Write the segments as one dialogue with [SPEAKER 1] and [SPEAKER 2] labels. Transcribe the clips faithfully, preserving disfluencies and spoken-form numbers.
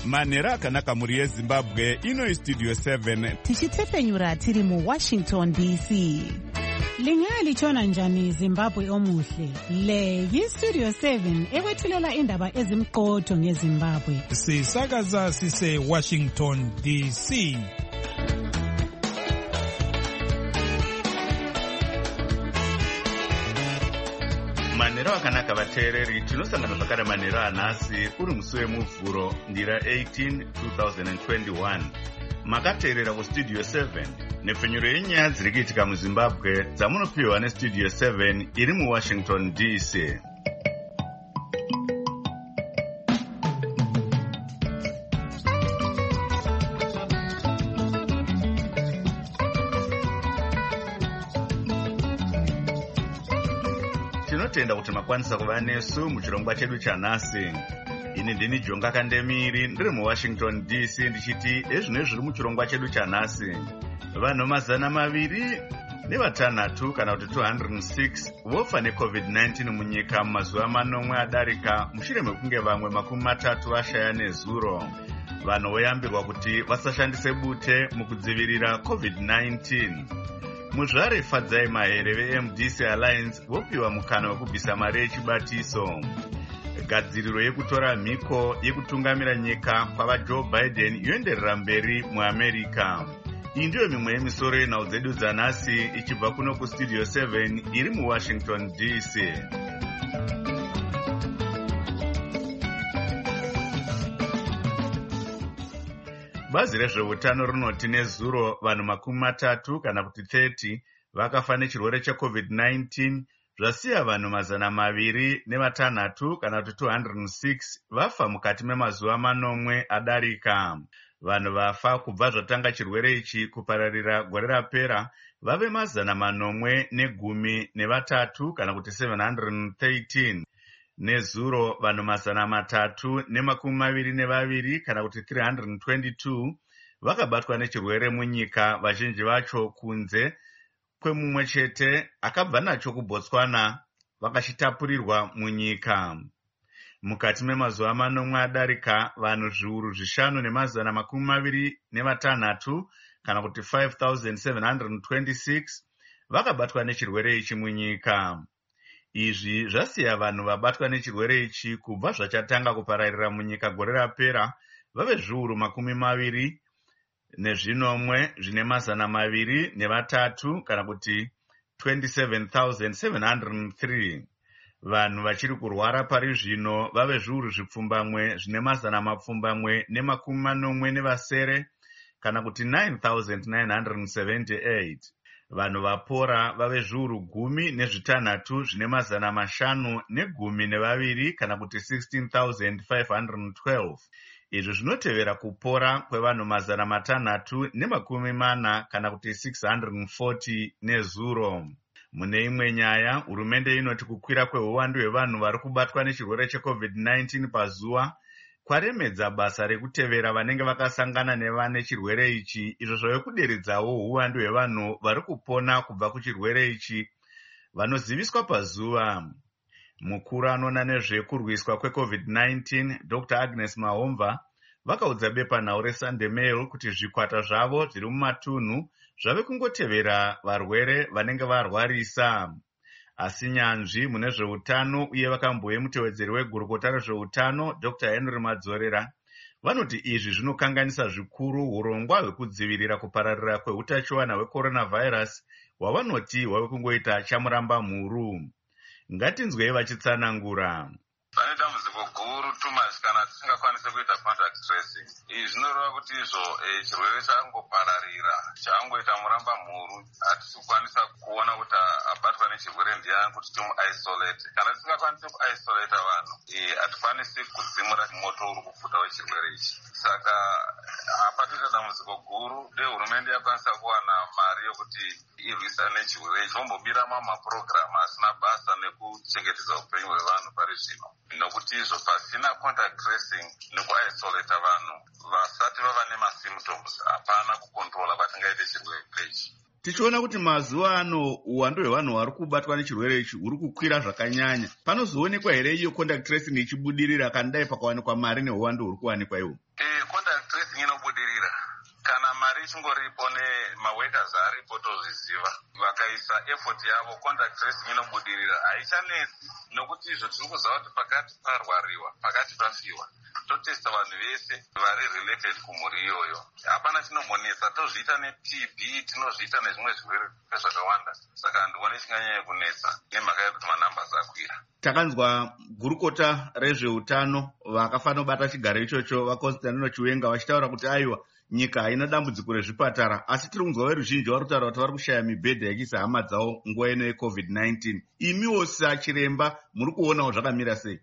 [SPEAKER 1] manhero akanaka muri yezimbabwe. Ino istudio seven
[SPEAKER 2] tichitefenyura tiri mu Washington D C.
[SPEAKER 3] Lingalitshona njani Zimbabwe omuhle? Le yistudio seven ekwethulela indaba ezimqotho ngeZimbabwe.
[SPEAKER 4] Sisakaza sise Washington D C.
[SPEAKER 5] Manhero akanaka vateereri, tinosangana zvakare manhero anhasi uri musi wemuvhuro ndira eighteen two thousand twenty-one. Makateerera kustudio seven nepfenyuro yenyaya dziri kuitika muZimbabwe dzamunopiwa nestudio seven iri muWashington D C. Tinotenda kuti makwanisa kuva nesu muchirongwa chedu chanhasi. Ini ndini Jonga Kandemiri ndiri muWashington D C ndichiti ezvino zviri muchirongwa chedu chanhasi. Vanhu mazana maviri nevatanhatu kana kuti two hundred six vofa necovid nineteen munyika mumazuva manomwe adarika mushure mekunge vamwe makumi matatu vashaya nezuro. Vanhu voyambirwa kuti vasashandise bute mukudzivirira covid nineteen. Muzvare Fadzai Mahere ve-M D C Alliance vopiwa mukana wekubvisa mari yechibatiso. Gadziriro yekutora mhiko yekutungamira nyika kwavaJoe Biden yoenderera mberi muAmerica. Iyi ndiyo mimwe yemisoro yenhau dzedu dzanhasi ichibva kuno kustudio seven iri muWashington D C. Bazi rezveutano rinoti nezuro vanhu makumi matatu kana kuti thirty vakafa nechirwere checovid nineteen, zvasiya vanhu mazana maviri nevatanhatu kana kuti two hundred six vafa mukati memazuva manomwe adarika. Vanhu vafa kubva zvatanga chirwere ichi kupararira gore rapera vave mazana manomwe negumi nevatatu kana kuti seven hundred thirteen. Nezuro vanhu mazana matatu nemakumi maviri nevaviri kana kuti three hundred twenty-two vakabatwa nechirwere munyika, vazhinji vacho kunze kwemumwe chete akabva nacho kuBotswana vakachitapurirwa munyika. Mukati memazuva manomwe adarika vanhu zviuru zvishanu nemazana makumi maviri nevatanhatu kana kuti five thousand seven hundred twenty-six vakabatwa nechirwere ichi munyika. Izvi zvasiya vanhu vabatwa nechirwere ichi kubva zvachatanga kupararira munyika gore rapera vave zviuru makumi maviri nezvinomwe zvine mazana maviri nevatatu kana kuti twenty-seven thousand seven hundred three. Vanhu vachiri kurwara pari zvino vave zviuru zvipfumbamwe zvine mazana mapfumbamwe nemakumi manomwe nevasere kana kuti nine thousand nine hundred seventy-eight. Vanhu vapora vave zviuru gumi nezvitanhatu zvine mazana mashanu negumi nevaviri kana kuti sixteen thousand five hundred twelve. Izvi zvinotevera kupora kwevanhu mazana matanhatu nemakumi mana kana kuti six hundred forty nezuro. Mune imwe nyaya, hurumende inoti kukwira kweuwandu hwevanhu vari kubatwa nechirwere checovid nineteen pazuva kwaremedza basa rekutevera vanenge vakasangana nevane chirwere ichi, izvo zvave kuderedzawo uwandu hwevanhu vari kupona kubva kuchirwere ichi vanoziviswa pazuva. Mukuru anoona nezvekurwiswa kwecovid nineteen Doctor Agnes Mahomva vakaudza bepanhau reSunday Mail kuti zvikwata zvavo zviri mumatunhu zvave kungotevera varwere vanenge varwarisa. Asi nyanzvi mune zveutano uye vakamboye mutevedzeri wegurukota rezveutano Doctor Henry Madzorera vanoti izvi zvinokanganisa zvikuru urongwa hwekudzivirira kupararira kweutachiwana hwecoronavirus hwavanoti hwave kungoita chamuramba mhuru. Ngatinzwei vachitsanangura.
[SPEAKER 6] Pane dambudziko guru Thomas kana tisingakwanise kuita contact tracing. Izvi zvinoreva kuti izvo chirwere changopararira changoita muramba mhuru, hatisi kukwanisa kuona kuti abatwa nechirwere ndiani kuti timu-isolate. Kana tisingakwanise ku-isolate vanhu, hatikwanisi kudzimura moto uri kupfuta wechirwere ichi. Saka hapatoita dambudziko guru, dei hurumende yakwanisa kuwana mari yokuti irwisane nechirwere ichi, vombobira mamapurogiramu asina basa nekuchengetedza upenyu hwevanhu pari zvino. Nokuti izvo pasina contact tracing nekuisolata vanhu vasati vava nemasymptoms, hapana kukontrola kwatingaite chirwere ichi.
[SPEAKER 5] Tichiona kuti mazuva ano uwandu hwevanhu vari kubatwa nechirwere ichi huri kukwira zvakanyanya. Panozoonekwa here iyo contact tracing ichibudirira kandai pakawanikwa mari neuwandu huri kuwanikwa iwo?
[SPEAKER 6] Eh, tingoripo nemaworkers aripo tozviziva, vakaisa effort yavo, contact tracing inobudirira, haichanetsi nokuti izvo tiri kuziva kuti pakati parwariwa, pakati pafiwa, totesta vanhu vese vari related kumhuri iyoyo. Hapana chinombonetsa, tozviita ne-T B, tinozviita nezvimwe zvirwere zvakawanda. Saka handikuoni chinganyanya kunetsa nemhaka yekuti manambers akwira.
[SPEAKER 5] Takanzwa gurukota rezveutano vakafanira kubata chigaro ichocho vaConstantino Chiwenga vachitaura kuti aiwa nyika haina dambudziko rezvipatara, asi tiri kunzwa veruzhinji vari kutaura kuti vari kushaya mibhedha yekuisa hama dzavo nguva ino yecovid nineteen. Imiwo sachiremba muri kuonawo zvakamira sei?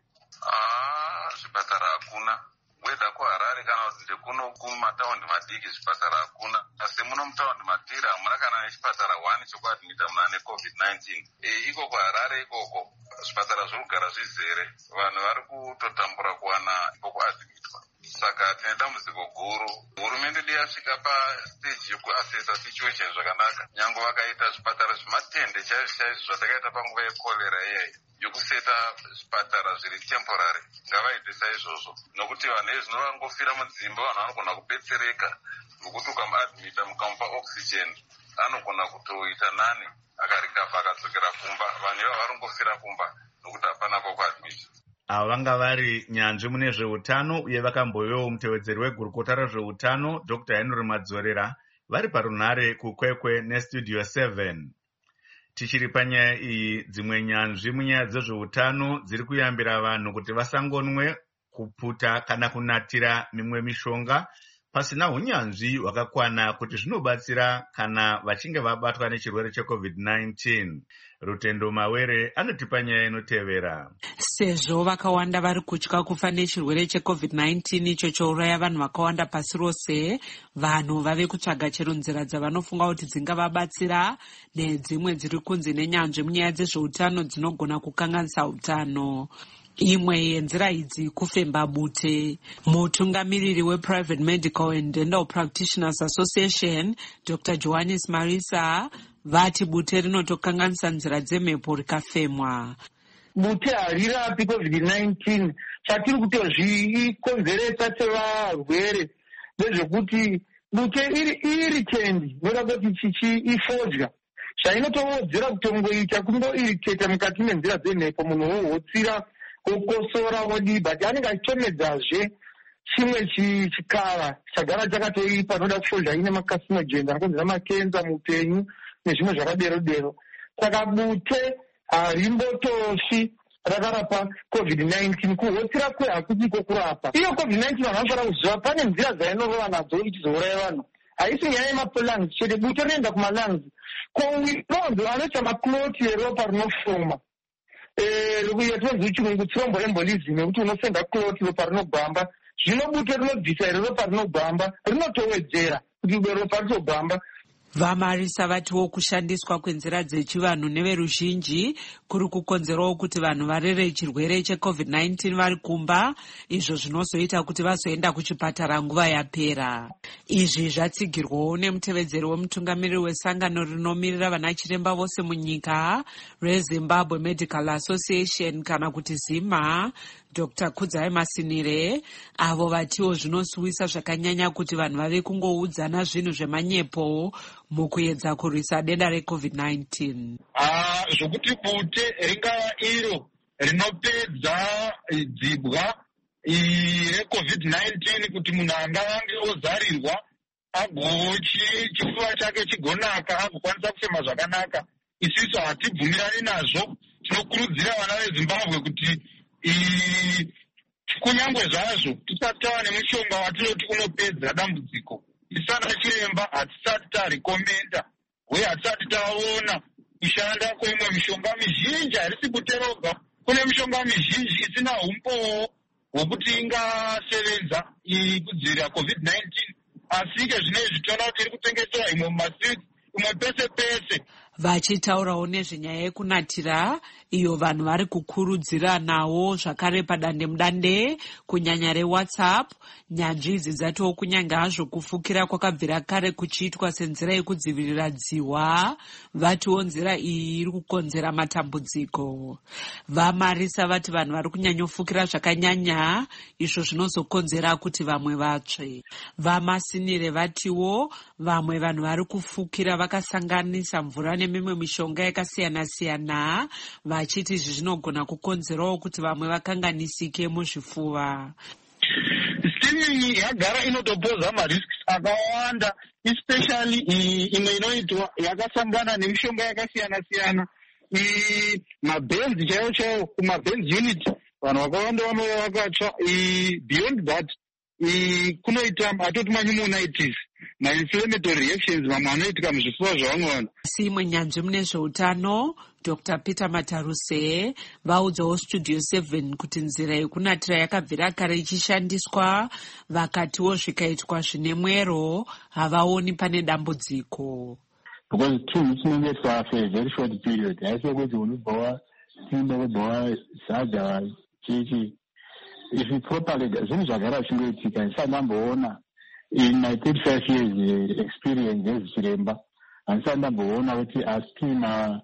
[SPEAKER 6] Ah, zvipatara hakuna. Weda kuHarare kana kuti ndekuno kumataundi madiki zvipatara hakuna. Asi muno mutaundi matiri hamuna kana nechipatara one chekuadmita muna necovid nineteen. E, iko kuHarare ikoko zvipatara zviri kugara zvizere. Vanhu vari kutotambura kuwana pokuadmitwa. Saka tine dambudziko guru. Hurumende yedu yasvika pastage yekuasesa situation zvakanaka. Nyange vakaita zvipatara zvematende chaizvo chaizvo zvatakaita panguva yekorera iyayi, yokuseta zvipatara zviri temporary, ngavaite saizvozvo. Nokuti vanhu vezvino vangofira mudzimba, vanhu vanogona kubetsereka nokuti ukamuadmita mukamupa oxygen anogona kutoita nani akarikavha akadzokera kumba. Vanhu ivo varongofira kumba nokuti hapana pokuadmita.
[SPEAKER 5] Ava vanga vari nyanzvi mune zveutano uye vakambovewo mutevedzeri wegurukota rezveutano Doctor Henry Madzorera vari parunhare kukwekwe nestudio seven. Tichiri panyaya iyi, dzimwe nyanzvi munyaya dzezveutano dziri kuyambira vanhu kuti vasangonwe, kuputa kana kunatira mimwe mishonga pasina unyanzvi hwakakwana kuti zvinobatsira kana vachinge vabatwa nechirwere checovid nineteen. Rutendo Mawere anotipa nyaya inotevera.
[SPEAKER 7] Sezvo vakawanda vari kutya kufa nechirwere checovid nineteen icho chouraya vanhu vakawanda pasi rose, vanhu vave kutsvaga chero nzira dzavanofunga kuti dzingavabatsira nedzimwe dziri kunzi nenyanzvi munyaya dzezveutano dzinogona kukanganisa utano. Imwe yenzira idzi kufemba bute. Mutungamiriri wePrivate Medical and Dental Practitioners Association Doctor Johannes Marisa vati bute rinotokanganisa nzira dzemhepo rikafemwa.
[SPEAKER 8] Bute harirapi covid nineteen. Chatiri kutozvikonzeresa sevarwere ndezvekuti bute iri irritating, noda kuti chichifodya zvainotowedzera kutongoita kungoirritata mukati menzira dzemhepo, munhu wohotsira kukosora wodi, but anenge achitomedzazve chimwe chikara chagara chakatoipa noda kufodya ine macarcinogens anokonzera makenza mupenyu nezvimwe zvakadero dero. Saka bute harimbotoshi rakarapa covid nineteen. Kuhotsira kwe hakutiko kurapa iyo covid nineteen. Vanhu vanofanira kuziva pane nzira dzainorova nadzo ichizouraya vanhu. Haisi nyaya yemapulungs chete, bute rinoenda kumalungs. Kowironzo anoita makloti eropa rinofoma, yatinonzi chirungu thromboembolism, yekuti unofenda kloti ropa rinogwamba. Zvino bute rinobvisa iri ropa rinogwamba, rinotowedzera kuti ropa ritogwamba.
[SPEAKER 7] Vamarisa vatiwo kushandiswa kwenzira dzechivanhu neveruzhinji kuri kukonzerawo kuti vanhu varere chirwere checovid nineteen vari kumba, izvo zvinozoita kuti vazoenda kuchipatara nguva yapera. Izvi zvatsigirwawo nemutevedzeri wemutungamiriri wesangano rinomirira vana chiremba vose munyika reZimbabwe Medical Association kana kuti ZIMA, Doctor Kudzai Masinire, avo vatiwo zvinosuwisa zvakanyanya kuti vanhu vave kungoudzana zvinhu zvemanyepo mukuedza kurwisa denda recovid nineteen.
[SPEAKER 8] Ah, zvokuti bute ringava iro rinopedza dzibwa recovid nineteen, kuti munhu angavange ozarirwa agochi chifuva chake chigonaka agokwanisa kufema zvakanaka. Isiso hatibvumirani nazvo. Tinokurudzira vana veZimbabwe kuti kunyange zvazvo tisati tava nemushonga watinoti unopedza dambudziko, isana chiremba hatisati tarekomenda uye hatisati taona kushanda kwemwe mishonga mizhinji, harisi bute roga. Kune mishonga mizhinji isina umbowo hwokuti ingasevenza kudzivirira covid nineteen, asi ke zvinezvi tinoona kuti iri kutengesewa imwe mumaswiti, imwe pese pese.
[SPEAKER 7] vachitaurawo nezvenyaya yekunatira iyo vanhu vari kukurudziranawo zvakare padandemudande kunyanya rewhatsapp. Nyanzvi idzi dzatiwo kunyange hazvo kufukira kwakabvira kare kuchiitwa senzira yekudzivirira dzihwa, vatiwo nzira iyi iri kukonzera matambudziko. Vamarisa vati vanhu vari kunyanyofukira zvakanyanya izvo zvinozokonzera kuti vamwe vatsve. Vamasinire vatiwo vamwe vanhu vari kufukira vakasanganisa mvura nemimwe mishonga yakasiyana-siyana, vachiti izvi zvinogona kukonzerawo kuti vamwe vakanganisike muzvifuva.
[SPEAKER 8] Streaming yagara inotopoza marisks akawanda, especially imwe inoitwa yakasangana nemishonga yakasiyana-siyana. Mabenzi chaiwo chaiwo kumabenzi unit vanhu vakawanda vanova vakatsva. Beyond that kunoita atoti manyumonitis, ma-inflammatory reactions mamwe anoitika muzvifuva zvavamwe vanhu.
[SPEAKER 7] Asi imwe nyanzvi mune zveutano Doctor Peter Mataruse vaudzawo Studio seven kuti nzira yekunatira yakabvira kare ichishandiswa, vakatiwo zvikaitwa zvine mwero havaoni pane dambudziko.
[SPEAKER 9] Because two weeks maybe for a very short period. I say go to Boa, Simba Boa, Saja, Chichi. If you properly, zvinhu zvagara zvingoitika ndisandamboona in my thirty-five years experience yezviremba handisandamboona kuti astima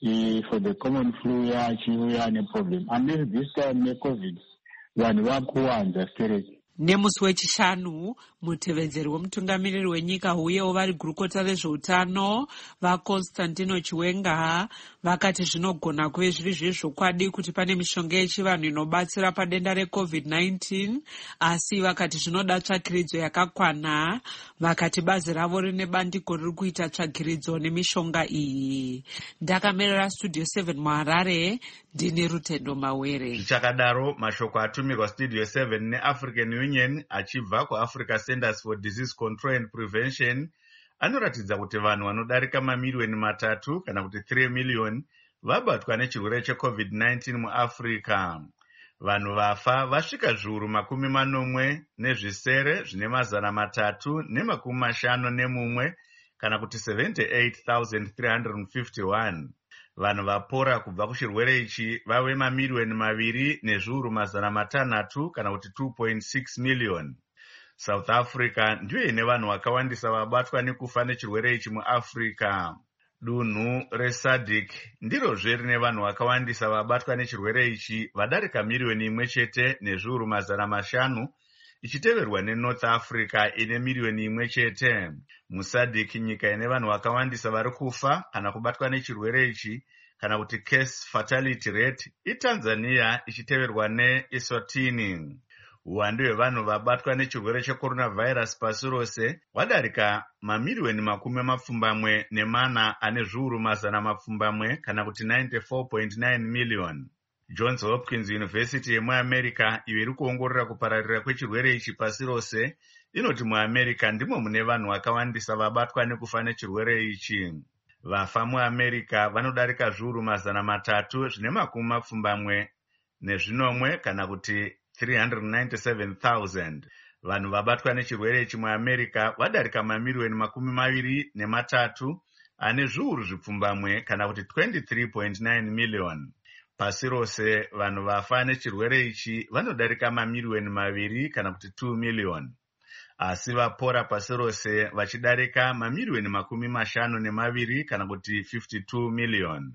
[SPEAKER 9] for the common flu yachiuya neproblem unless this time necovid vanhu vakuwanza stereki.
[SPEAKER 7] Nemusi wechishanu mutevedzeri wemutungamiriri wenyika uyewo vari gurukota rezveutano vaConstantino Chiwenga vakati zvinogona kuve zviri zvezvokwadi kuti pane mishonga yechivanhu inobatsira padenda recovid nineteen, asi vakati zvinoda tsvakiridzo yakakwana. Vakati bazi ravo rine bandiko riri kuita tsvakiridzo nemishonga iyi. Ndakamirira Studio seven muHarare, ndini Rutendo Mawere.
[SPEAKER 5] Zvichakadaro mashoko atumirwa Studio seven neAfrican Union achibva kuAfrica Centers for Disease Control and Prevention anoratidza kuti vanhu vanodarika mamiliyoni matatu kana kuti three million vabatwa nechirwere checovid nineteen muAfrica. Vanhu vafa vasvika zviuru makumi manomwe nezvisere zvine mazana matatu nemakumi mashanu nemumwe kana kuti seventy-eight thousand three hundred fifty-one. Vanhu vapora kubva kuchirwere ichi vave mamiliyoni maviri nezviuru mazana matanhatu kana kuti two point six million. South Africa ndiyo ine vanhu vakawandisa vabatwa nekufa nechirwere ichi muAfrica. Dunhu reSADC ndirozve rine vanhu vakawandisa vabatwa nechirwere ichi vadarika miliyoni imwe chete nezviuru mazana mashanu, ichiteverwa neNorth Africa ine miliyoni imwe chete. MuSADC nyika ine vanhu vakawandisa vari kufa kana kubatwa nechirwere ichi kana kuti case fatality rate iTanzania ichiteverwa neEswatini. Uwandu hwevanhu vabatwa nechirwere checoronavirus pasi rose hwadarika mamiliyoni makumi mapfumbamwe nemana ane zviuru mazana mapfumbamwe kana kuti ninety-four point nine million. Johns Hopkins University yemuAmerica iyo iri kuongorora kupararira kwechirwere ichi pasi rose inoti muAmerica ndimo mune vanhu vakawandisa vabatwa nekufa nechirwere ichi. Vafa muAmerica vanodarika zviuru mazana matatu zvine makumi mapfumbamwe nezvinomwe kana kuti three hundred ninety-seven thousand. Vanhu vabatwa nechirwere ichi muAmerica vadarika mamiliyoni makumi maviri nematatu ane zviuru zvipfumbamwe kana kuti twenty-three point nine million. Pasi rose vanhu vafa nechirwere ichi vanodarika mamiliyoni maviri kana kuti two million. Asi vapora pasi rose vachidarika mamiliyoni makumi mashanu nemaviri kana kuti fifty-two million.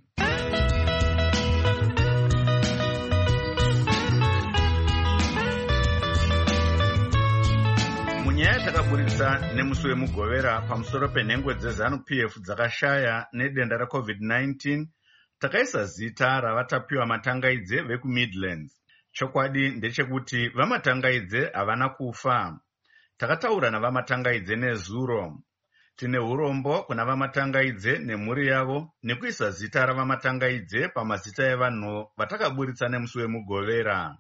[SPEAKER 5] Munyaya takaburitsa nemusi wemugovera pamusoro penhengo dzeZanu-P F dzakashaya nedenda recovid nineteen, takaisa zita ravatapiwa matangaidze vekuMidlands. Chokwadi ndechekuti vamatangaidze havana kufa. Takataura navamatangaidze nezuro. Tine urombo kuna vamatangaidze nemhuri yavo nekuisa zita ravamatangaidze pamazita evanhu vatakaburitsa nemusi wemugovera.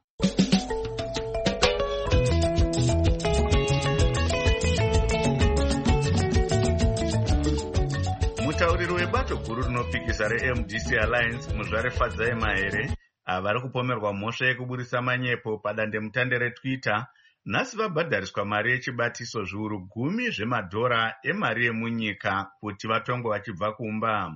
[SPEAKER 5] Mutauriri webato guru rinopikisa reM D C Alliance Muzvare Fadzai Mahere avari kupomerwa mhosva yekuburisa manyepo padandemutande reTwitter nhasi vabhadhariswa mari yechibatiso zviuru gumi zvemadhora emari yemunyika kuti vatongwe vachibva kumba.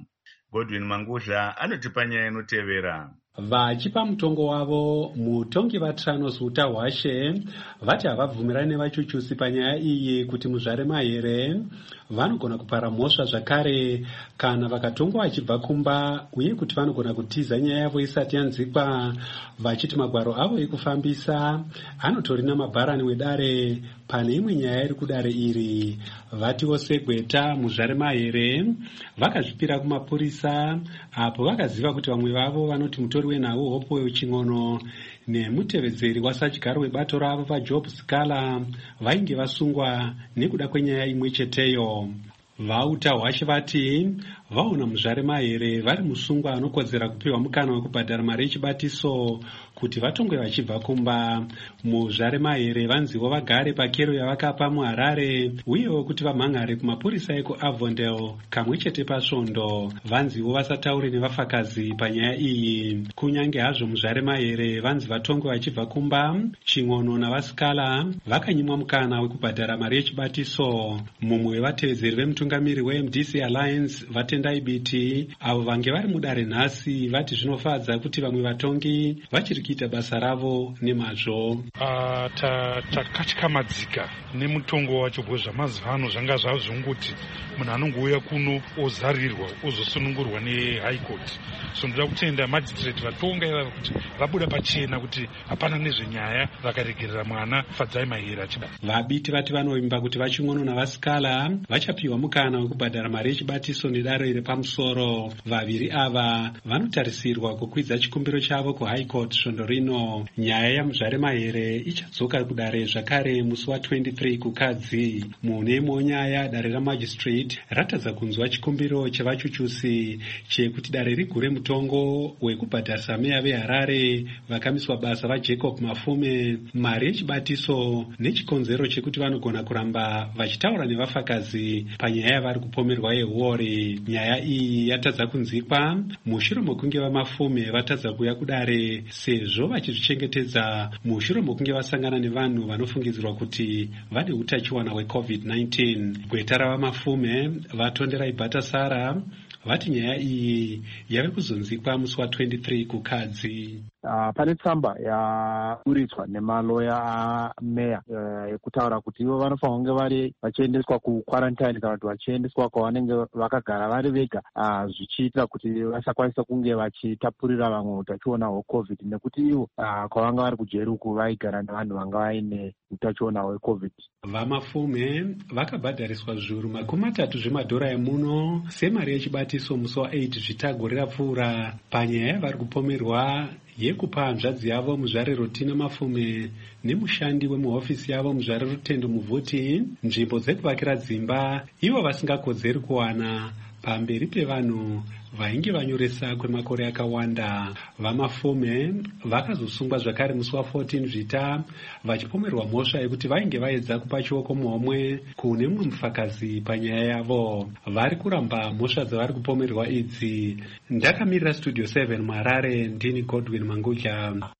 [SPEAKER 5] Godwin Mangudla anotipa nyaya inotevera.
[SPEAKER 10] Vachipa mutongo wavo, mutongi vaTranos Utahwashe vati havabvumirani nevachuchusi panyaya iyi kuti muzvare mahere vanogona kupara mhosva zvakare kana vakatongwa vachibva kumba, uye kuti vanogona kutiza nyaya yavo isati yanzikwa, vachiti magwaro avo ekufambisa anotorina mabharani wedare pane imwe nyaya iri kudare iri. Vatiwo segweta muzvare mahere vakazvipira kumapurisa apo vakaziva kuti vamwe vavo vanoti mutori wenhau Hope Weuchingono nemutevedzeri wasadyaro webato ravo vaJob Sikala vainge vasungwa nekuda kwenyaya imwe cheteyo. VaUtahwashe vati vaona muzvare mahere vari musungwa anokodzera kupiwa mukana wekubhadhara mari yechibatiso kuti vatongwe vachibva kumba. Muzvare mahere vanzivo vagare pakero yavakapa muHarare, uyewo kuti vamhan'are kumapurisa ekuAvondale kamwe chete pasvondo. Vanzivo vasataure nevafakazi panyaya iyi. Kunyange hazvo muzvare mahere vanzi vatongwe vachibva kumba, Chingono navaSikala vakanyimwa mukana wekubhadhara mari yechibatiso. Mumwe wevatevedzeri vemutungamiri weM D C Alliance Vatendai Biti avo vange vari mudare nhasi vati zvinofadza kuti vamwe vatongi vachiri kuita basa ravo nemazvo.
[SPEAKER 4] Uh, takatyakamadzika nemutongo wacho zvamazuva ano zvanga zvazvonguti munhu anongouya kuno ozarirwa ozosunungurwa neHigh Court. So ndoda kutenda magistrate vatonga ivava kuti vabuda pachena kuti hapana nezvenyaya, vakaregerera mwana Fadzai Mahere achida.
[SPEAKER 10] Vabiti vati vanovimba kuti vaChingono navaSikala vachapiwa mukana wekubhadhara mari yechibatiso nedare repamusoro. Vaviri ava vanotarisirwa kukwidza chikumbiro chavo kuHigh Court svondo rino. Nyaya yamuzvare mahere ichadzoka kudare zvakare musi wa23 kukadzi. Mune imwe nyaya dare ramagistrate ratadza kunzwa chikumbiro chevachuchusi chekuti dare rigure mutongo wekubhadharisa meya veHarare vakamiswa basa vaJacob Mafume mari yechibatiso nechikonzero chekuti vanogona kuramba vachitaura nevafakazi panyaya yavari kupomerwa yehuori. Nyaya iyi yatadza kunzikwa mushure mokunge vaMafume vatadza kuuya kudare sezvo vachizvichengetedza mushure mokunge vasangana nevanhu vanofungidzirwa kuti vane utachiwana hweCovid nineteen. Gweta ravaMafume vatondera Ibatasara vati nyaya iyi yave kuzonzikwa musi wa23 kukadzi.
[SPEAKER 11] Uh, pane tsamba yaburitswa nemaloya ameya yekutaura uh, kuti ivo vanofanira kunge vari vachiendeswa kuquarantine kana kuti vachiendeswa kwavanenge vakagara vari vega, uh, zvichiitira kuti vasakwanisa kunge vachitapurira vamwe utachiona hweCovid, nekuti ivo uh, kwavanga vari kujeri uku vaigara nevanhu vanga vaine utachiona hweCovid.
[SPEAKER 10] VaMafume vakabhadhariswa zviuru makumi matatu zvemadhora emuno semari yechibatiso musi wa8 zvitago rirapfuura panyaya yavari kupomerwa yekupa hanzvadzi yavo muzvare Rotina Mafume nemushandi wemuhofisi yavo muzvare Rutendo Muvhuti nzvimbo dzekuvakira dzimba ivo vasingakodzeri kuwana pamberi pevanhu vainge vanyoresa kwemakore akawanda. VaMafume vakazosungwa zvakare musi wa14 zvita vachipomerwa mhosva yekuti vainge vaedza kupa chioko muhomwe kune mumwe mufakazi panyaya yavo. Vari kuramba mhosva dzavari kupomerwa idzi. Ndakamirira Studio seven muHarare, ndini Godwin Mangudla.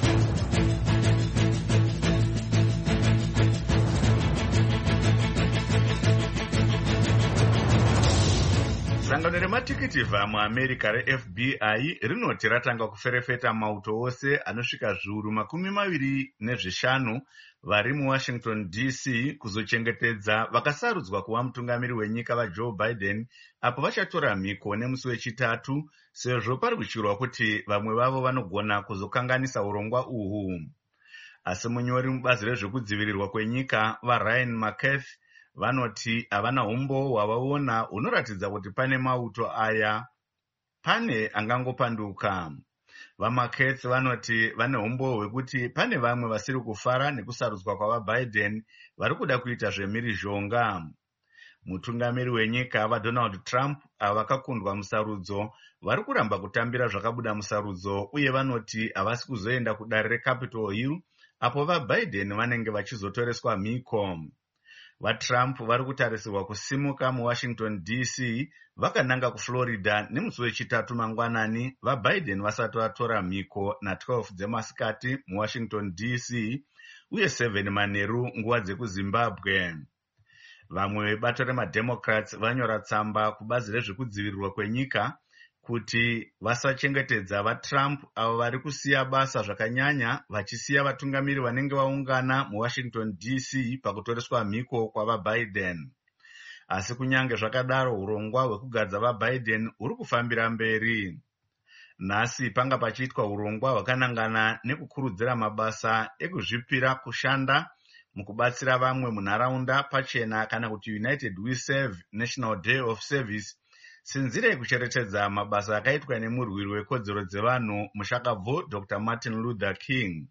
[SPEAKER 5] Sangano rematikiti muAmerica reF B I rinoti ratanga kuferefeta mauto ose anosvika zviuru makumi maviri nezvishanu vari muWashington D C kuzochengetedza vakasarudzwa kuva mutungamiri wenyika vaJoe Biden apo vachatora mhiko nemusi wechitatu, sezvo pari kuchirwa kuti vamwe vavo vanogona kuzokanganisa urongwa uhwu. Asi munyori mubazi rezvekudzivirirwa kwenyika vaRyan McCarthy vanoti havana umbo hwavaona hunoratidza kuti pane mauto aya pane angangopanduka. VaMcCarthy vanoti vane umbo hwekuti pane vamwe vasiri kufara nekusarudzwa kwavaBiden vari kuda kuita zvemhirizhonga. Mutungamiri wenyika vaDonald Trump avakakundwa musarudzo vari kuramba kutambira zvakabuda musarudzo, uye vanoti havasi kuzoenda kudare reCapitol Hill apo vaBiden vanenge vachizotoreswa mhiko. VaTrump vari kutarisirwa kusimuka muWashington D C vakananga kuFlorida nemusi wechitatu mangwanani vaBiden vasati vatora mhiko na12 dzemasikati muWashington D C uye seven manheru nguva dzekuZimbabwe. Vamwe vebato remademocrats vanyora tsamba kubazi rezvekudzivirirwa kwenyika kuti vasachengetedza vaTrump avo vari kusiya basa zvakanyanya vachisiya vatungamiri vanenge vaungana muWashington D C pakutoreswa mhiko kwavaBiden. Asi kunyange zvakadaro urongwa hwekugadza vaBiden huri kufambira mberi. Nhasi panga pachiitwa urongwa hwakanangana nekukurudzira mabasa ekuzvipira kushanda mukubatsira vamwe munharaunda pachena kana kuti United We Serve National Day of Service senzira yekucherechedza mabasa akaitwa nemurwiri wekodzero dzevanhu mushakabvu Doctor Martin Luther King.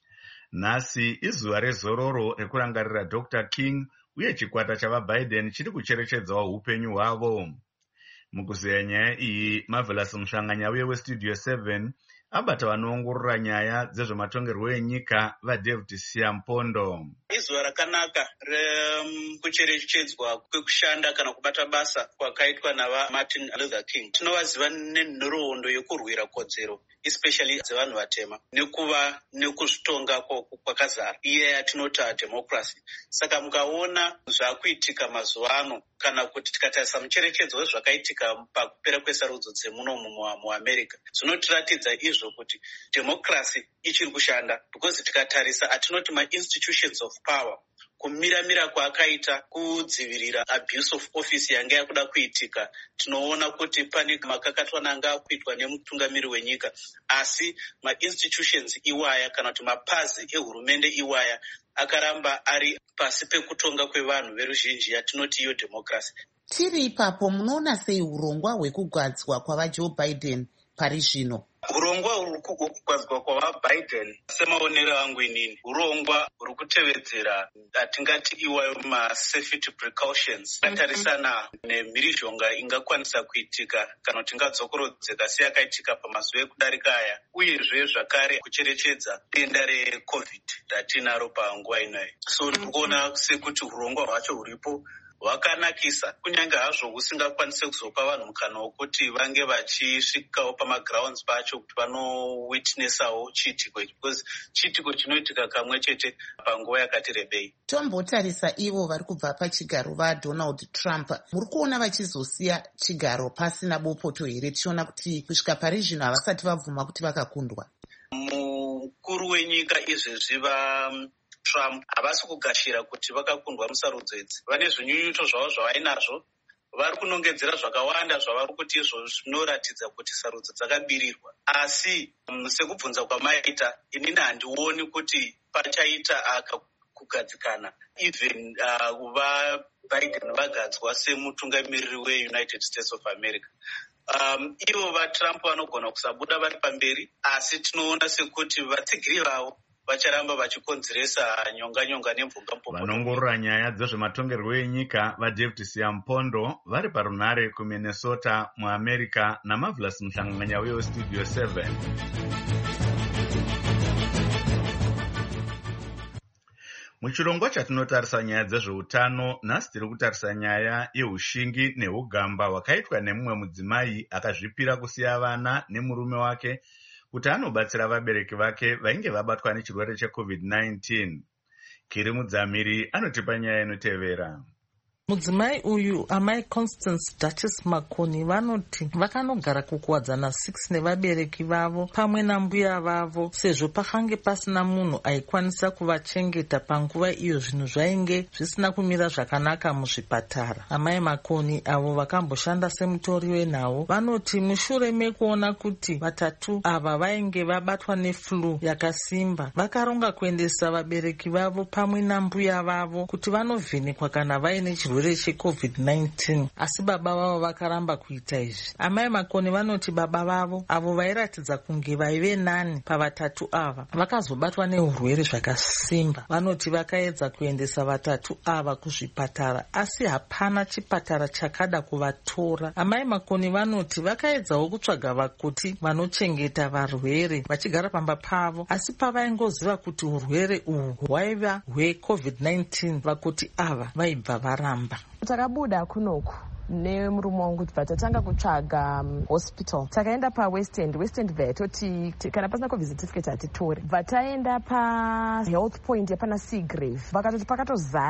[SPEAKER 5] Nhasi izuva rezororo rekurangarira Doctor King uye chikwata chavaBiden chiri kucherechedzawo upenyu hwavo. Mukuzeya nyaya iyi, Marvelous Mushanganya uye weStudio seven abata vanoongorora nyaya dzezvematongerwo enyika vaDavid Siampondo.
[SPEAKER 12] Izuva rakanaka rekucherechedzwa kwekushanda kana kubata basa kwakaitwa nava Martin Luther King. Tinovaziva nenhoroondo yekurwira kodzero especially dzevanhu vatema nekuva nekuzvitonga kwakazara iye yatinota democracy. Saka mukaona zvakuitika mazuva ano kana kuti tikatarisa mucherechedzo wezvakaitika pakupera kwesarudzo dzemunomu muAmerica zvinotiratidza izvo kuti democracy ichiri kushanda, because tikatarisa atinoti ma-institutions of power kumiramira kwaakaita kudzivirira abuse of office yanga yakuda kuitika, tinoona kuti pane makakatwana anga akuitwa nemutungamiri wenyika, asi ma-institutions iwaya kana kuti mapazi ehurumende iwaya akaramba ari pasi pekutonga kwevanhu veruzhinji yatinoti iyo democracy.
[SPEAKER 2] Tiri ipapo munoona sei urongwa hwekugadzwa kwavaJoe Biden pari zvino?
[SPEAKER 12] Urongwa hwekugadzwa kwavaBiden semaonero angu inini urongwa huri kutevedzera atingati iwayo ma-safety precautions akatarisana nemhirizhonga ingakwanisa kuitika kana kuti ingadzokorodzeka seyakaitika pamazuva ekudarika aya, uyezve zvakare kucherechedza denda reCovid ratinaro panguva inoyi. So ndikuona sekuti urongwa hwacho huripo hwakanakisa, kunyange hazvo husingakwanise kuzopa vanhu mukana wokuti vange vachisvikawo pamagrounds pacho kuti vanowitnessawo chiitiko, because chiitiko chinoitika kamwe chete panguva yakati rebei.
[SPEAKER 2] Tombotarisa ivo vari kubva pachigaro vaDonald Trump, muri kuona vachizosiya chigaro pasina bopoto here, tichiona kuti kusvika pari zvino havasati vabvuma kuti vakakundwa?
[SPEAKER 12] Mukuru wenyika izvezvi va Trump havasi kugashira kuti vakakundwa musarudzo idzi. Vane zvinyunyuto zvavo zvavainazvo, vari kunongedzera zvakawanda zvavari kuti izvo zvinoratidza kuti sarudzo dzakabirirwa. Asi sekubvunza kwamaita, inini handioni kuti pachaita akakugadzikana even kuva uh, Biden vagadzwa semutungamiriri weUnited States of America. Um, ivo vaTrump vanogona kusabuda vari pamberi, asi tinoona sekuti vatsigiri vavo vacharamba vachikonzeresa nyonga nyonga nemvunga mpopo.
[SPEAKER 5] Vanongorora nyaya dzezvematongerwo enyika vaDavid Siampondo vari parunhare kuMinnesota muAmerica naMarvelous Mushanganya weStudio seven. Muchirongwa chatinotarisa nyaya dzezveutano, nhasi tiri kutarisa nyaya yeushingi neugamba hwakaitwa nemumwe mudzimai akazvipira kusiya vana nemurume wake kuti anobatsira vabereki vake vainge vabatwa nechirwere cheCovid nineteen. Kiri Mudzamiri anotipa nyaya inotevera.
[SPEAKER 13] Mudzimai uyu amai Constance Duchess Makoni vanoti vakanogara kukuwadzana six nevabereki vavo pamwe nambuya vavo sezvo pakange pasina munhu aikwanisa kuvachengeta panguva iyo zvinhu zvainge zvisina kumira zvakanaka muzvipatara. Amai Makoni avo vakamboshanda semutori wenhau vanoti mushure mekuona kuti vatatu ava vainge vabatwa neflu yakasimba, vakaronga kuendesa vabereki vavo pamwe nambuya vavo kuti vanovhenekwa kana vaine chirwere cheCovid nineteen, asi baba vavo vakaramba kuita izvi. Amai Makoni vanoti baba vavo avo vairatidza kunge vaive nani pavatatu ava vakazobatwa neurwere zvakasimba. Vanoti vakaedza kuendesa vatatu ava kuzvipatara asi hapana chipatara chakada kuvatora. Amai Makoni vanoti vakaedzawo kutsvaga vakoti vanochengeta varwere vachigara pamba pavo, asi pavaingoziva kuti urwere uhwu hwaiva hweCovid nineteen vakoti ava vaibva varamba.
[SPEAKER 14] Takabuda kunoku nemurume wangu kuti patatanga kutsvaga um, hospital takaenda paWest End West End Vet toti kana pasina covid certificate hatitore. Bva taenda paHealth Point yapana Seagrave vakatoti pakatozara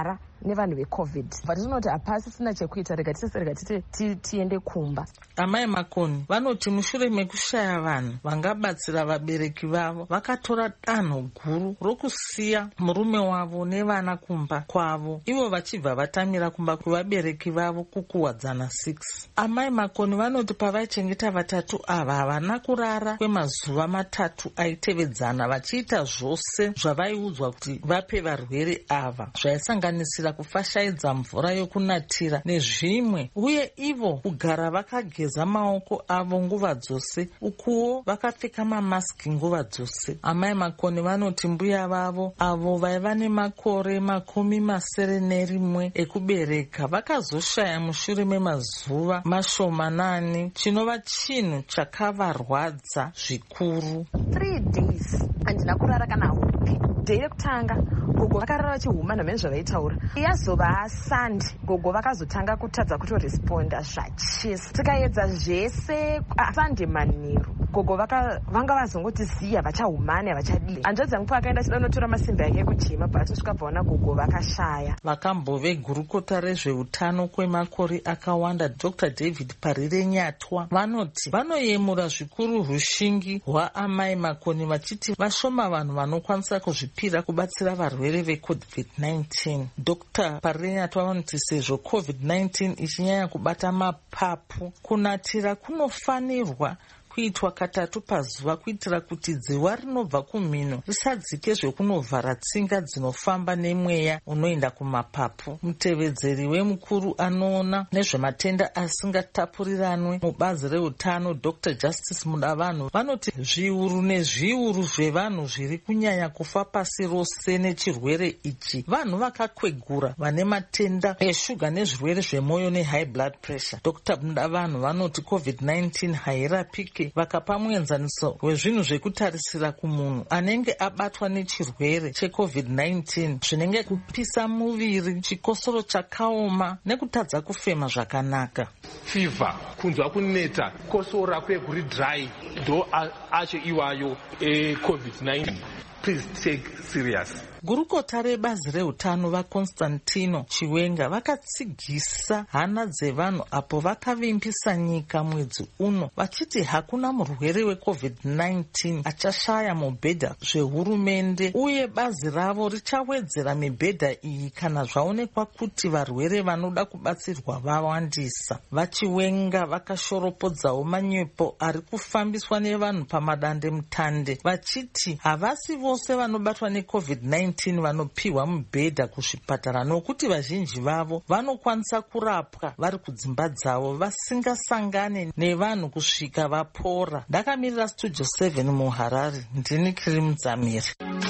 [SPEAKER 14] nevanhu vecovid vatinoona kuti hapasi sina chekuita rega tise rega titi tiende kumba.
[SPEAKER 13] Amai Makoni vanoti mushure mekushaya vanhu vangabatsira vabereki vavo vakatora danho guru rokusiya murume wavo nevana kumba kwavo, ivo vachibva vatamira kumba kwevabereki vavo kukuwadzana six. Amai Makoni vanoti pavaichengeta vatatu ava havana kurara kwemazuva matatu aitevedzana vachiita zvose zvavaiudzwa kuti vape varwere ava, zvaisanganisira kufashaidza mvura yokunatira nezvimwe, uye ivo kugara vakageza maoko avo nguva dzose, ukuwo vakapfeka mamaski nguva dzose. Amai Makoni vanoti mbuya vavo avo vaiva nemakore makumi masere nerimwe ekubereka vakazoshaya mushure memazuva mashomanani, chinova chinhu chakavarwadza zvikuru.
[SPEAKER 14] three days handina kurara kana hupi. Dhei rekutanga gogo vakarara vachihuma nomene zvavaitaura. Yazova sandi gogo vakazotanga kutadza kutoresponda zvachese. Tikaedza zvese sande manheru gogo vanga vazongoti ziya vachahumani havachadii. Hanzvadzi yangu akaenda achida kunotora masimbi ake ekujima paatosvika paona gogo vakashaya. Vakambove gurukota rezveutano kwemakore akawanda Doctor David Parire Nyatwa vanoti vanoyemura zvikuru rushingi rwaamai Makoni vachiti vashoma vanhu vanokwanisa kuzvipira kubatsira varwere vecovid nineteen. Doctor Parire Nyatwa vanoti sezvo covid nineteen ichinyanya kubata mapapu, kunatira kunofanirwa kuitwa katatu pazuva kuitira kuti dziwa rinobva kumhino risadzike zvekunovhara tsinga dzinofamba nemweya unoenda kumapapu. Mutevedzeri wemukuru anoona nezvematenda asingatapuriranwe mubazi reutano Doctor Justice Mudavanhu vanoti zviuru nezviuru zvevanhu zviri kunyanya kufa pasi rose nechirwere ichi vanhu vakakwegura vane matenda eshuga nezvirwere zvemwoyo nehigh blood pressure. Doctor Mudavanhu vanoti covid nineteen hairapike vakapa muenzaniso wezvinhu zvekutarisira kumunhu anenge abatwa nechirwere checovid nineteen zvinenge kupisa muviri, chikosoro chakaoma nekutadza kufema zvakanaka.
[SPEAKER 15] Fever, kunzwa kuneta, kosora kweguri dry ndo acho iwayo ecovid nineteen. Please take serious.
[SPEAKER 13] Gurukota rebazi reutano vaConstantino Chiwenga vakatsigisa hana dzevanhu apo vakavimbisa nyika mwedzi uno vachiti hakuna murwere wecovid nineteen achashaya mubhedha zvehurumende, uye bazi ravo richawedzera mibhedha iyi kana zvaonekwa kuti varwere vanoda kubatsirwa vawandisa. VaChiwenga vakashoropodzawo manyepo ari kufambiswa nevanhu pamadande mutande vachiti havasi vose vanobatwa necovid nineteen vanopiwa mubhedha kuzvipatara nokuti vazhinji vavo vanokwanisa kurapwa vari kudzimba dzavo vasingasangane nevanhu kusvika vapora. Ndakamirira Studio seven muHarare, ndini Kirimu Dzamiri.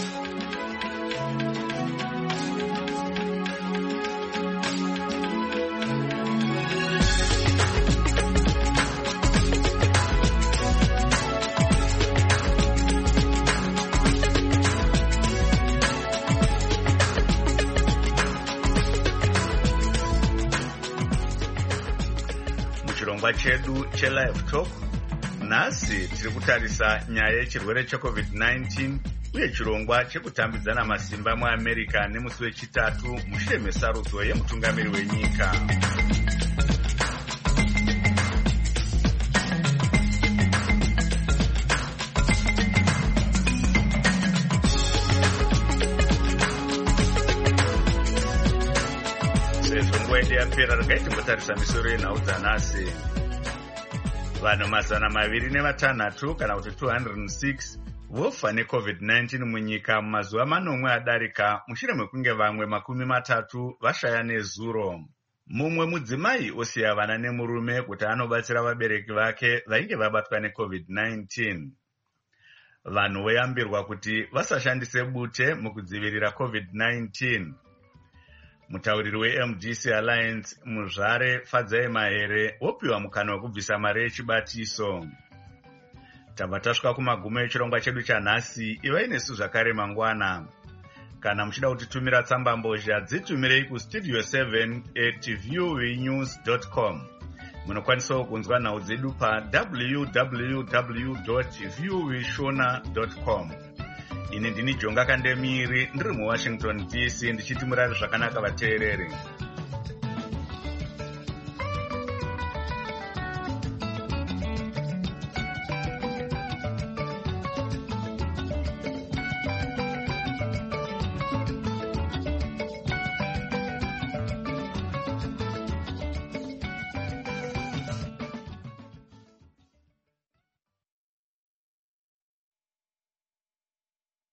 [SPEAKER 5] Chirongwa chedu chelive talk nhasi tiri kutarisa nyaya yechirwere checovid nineteen uye chirongwa chekutambidzana masimba muAmerica nemusi wechitatu mushure mesarudzo yemutungamiri wenyika. Ngwende yapera rakaiti mbotarisa misoro yenhau dzanhasi. Vanhu mazana maviri nevatanhatu kana kuti two hundred six vofa necovid nineteen munyika mumazuva manomwe adarika mushure mekunge vamwe makumi matatu vashaya nezuro. Mumwe mudzimai osiya vana nemurume kuti anobatsira vabereki vake vainge vabatwa necovid nineteen. Vanhu voyambirwa kuti vasashandise bute mukudzivirira covid nineteen. Mutauriri we-M D C Alliance Muzvare Fadzai Mahere opiwa mukana wekubvisa mari yechibatiso. Tabva tasvika kumagumo echirongwa chedu chanhasi. Ivai nesu zvakare mangwana. Kana muchida kutitumira tsamba mbozha dzitumirei kustudio seven at viewnews dot com. Munokwanisawo kunzwa nhau dzedu pa w w w dot viewshona dot com. ini ndini Jonga Kandemiri ndiri muWashington D C ndichiti murare zvakanaka vateereri.